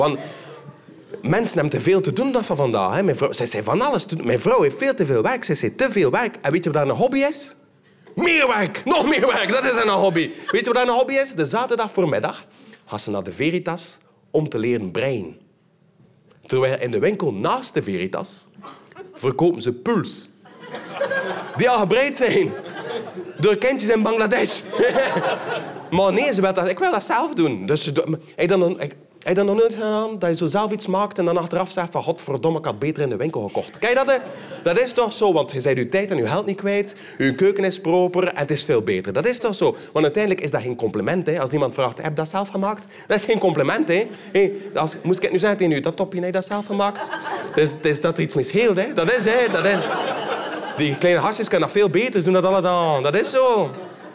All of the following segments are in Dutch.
Want mensen hebben te veel te doen van vandaag. Hè. Zij zijn van alles te doen. Mijn vrouw heeft veel te veel werk. Zij heeft te veel werk. En weet je wat daar een hobby is? Meer werk. Nog meer werk. Dat is een hobby. Weet je wat daar een hobby is? De zaterdag voormiddag gaat ze naar de Veritas om te leren breien. Terwijl in de winkel naast de Veritas verkopen ze puls. Die al gebreid zijn. Door kindjes in Bangladesh. Maar nee, ik wil dat zelf doen. Dus ik dan nog nooit gedaan dat je zo zelf iets maakt en dan achteraf zegt van godverdomme, ik had beter in de winkel gekocht. Kijk, dat is toch zo, want je bent je tijd en je geld niet kwijt, je keuken is proper en het is veel beter. Dat is toch zo? Want uiteindelijk is dat geen compliment. Hè? Als iemand vraagt, heb je dat zelf gemaakt? Dat is geen compliment. Hè? Hey, moest ik nu zeggen tegen u, dat topje, heb je dat zelf gemaakt? Dus dat er iets misheelt. Hè? Dat is. Die kleine hasjes kunnen dat veel beter doen dan alle dagen. Dat is zo.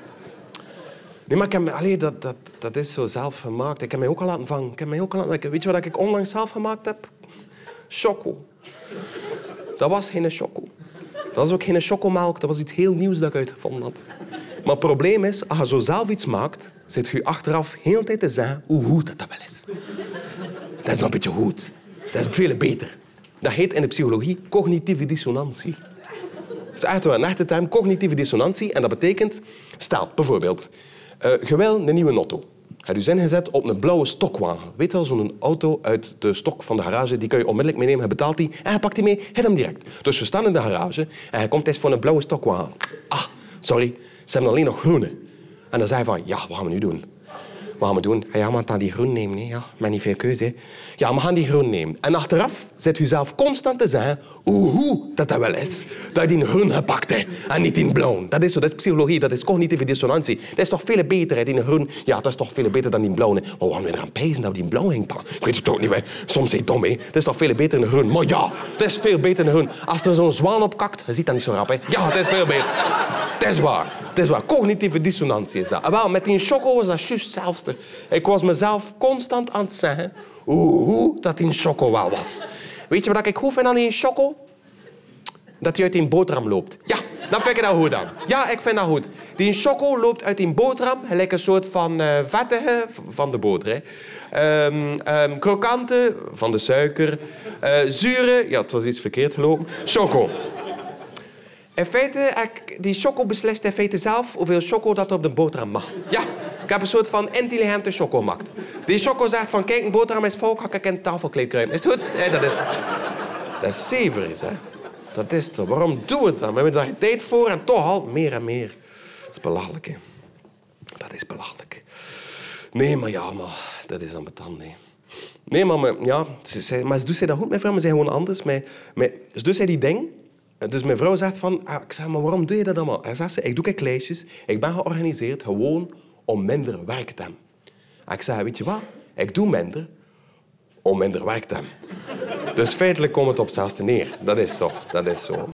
Nee, maar dat is zo zelf gemaakt. Ik heb mij ook al laten vangen. Weet je wat ik onlangs zelf gemaakt heb? Choco. Dat was geen choco. Dat was ook geen chocomelk. Dat was iets heel nieuws dat ik uitgevonden had. Maar het probleem is, als je zo zelf iets maakt, zit je achteraf heel de tijd te zeggen hoe goed dat wel is. Dat is nog een beetje goed. Dat is veel beter. Dat heet in de psychologie cognitieve dissonantie. Dat is echt een echte term, cognitieve dissonantie. En dat betekent, stel bijvoorbeeld, je wil een nieuwe auto. Je hebt je zin gezet op een blauwe stokwagen. Weet je wel, zo'n auto uit de stok van de garage, die kun je onmiddellijk meenemen. Je betaalt die en je pakt die mee, je hem direct. Dus we staan in de garage en je komt eens voor een blauwe stokwagen. Ah, sorry, ze hebben alleen nog groene. En dan zei je van, ja, wat gaan we nu doen? Wat gaan we doen? Ja, maar dan die groen nemen. Hè. Ja, maar niet veel keuze. Hè. Ja, we gaan die groen nemen. En achteraf zit u zelf constant te zeggen hoe dat wel is. Dat je die groen gepakt hebt en niet die blauw. Dat is zo, dat is psychologie, dat is cognitieve dissonantie. Dat is toch veel beter, hè, die groen. Ja, dat is toch veel beter dan die blauw. Maar we gaan weer eraan pijzen dat we die blauw ging pakken. Ik weet het ook niet, hè. Soms is het dom, hè. Het is toch veel beter dan groen. Maar ja, het is veel beter dan groen. Als er zo'n zwaan op kakt, je ziet dat niet zo rap, hè. Ja, het is veel beter. Het is waar. Het is waar. Cognitieve dissonantie is dat. En wel, met die choco was dat juist hetzelfde. Ik was mezelf constant aan het zeggen hoe dat die choco wel was. Weet je wat ik goed vind aan die choco? Dat hij uit die boterham loopt. Ja, dat vind ik dat goed aan. Ja, ik vind dat goed. Die choco loopt uit die boterham, gelijk een soort van vettige van de boter. Hè. Krokante van de suiker. Zure, ja, het was iets verkeerd gelopen. Choco. In feite, die choco beslist in feite zelf hoeveel choco dat op de boterham mag. Ja, ik heb een soort van intelligente choco gemaakt. Die choco zegt van, kijk, een boterham is vol, ga ik in het tafelkleed kruimen. Is het goed? Ja, dat is zeverig, hè. Dat is toch. Waarom doen we het dan? We hebben daar geen tijd voor en toch al meer en meer. Dat is belachelijk, hè. Dat is belachelijk. Nee, maar ja, maar dat is ambetant, nee. Nee, maar ja, maar doet zij dat goed, mijn vrouw? Maar zij gewoon anders. Dus doet zij die ding. Dus mijn vrouw zegt van, ik zeg, maar waarom doe je dat allemaal? Hij zegt, ik doe lijstjes. Ik ben georganiseerd gewoon om minder werk te hebben. En ik zeg, weet je wat? Ik doe minder om minder werk te hebben. Dus feitelijk komt het op hetzelfde neer. Dat is toch, dat is zo.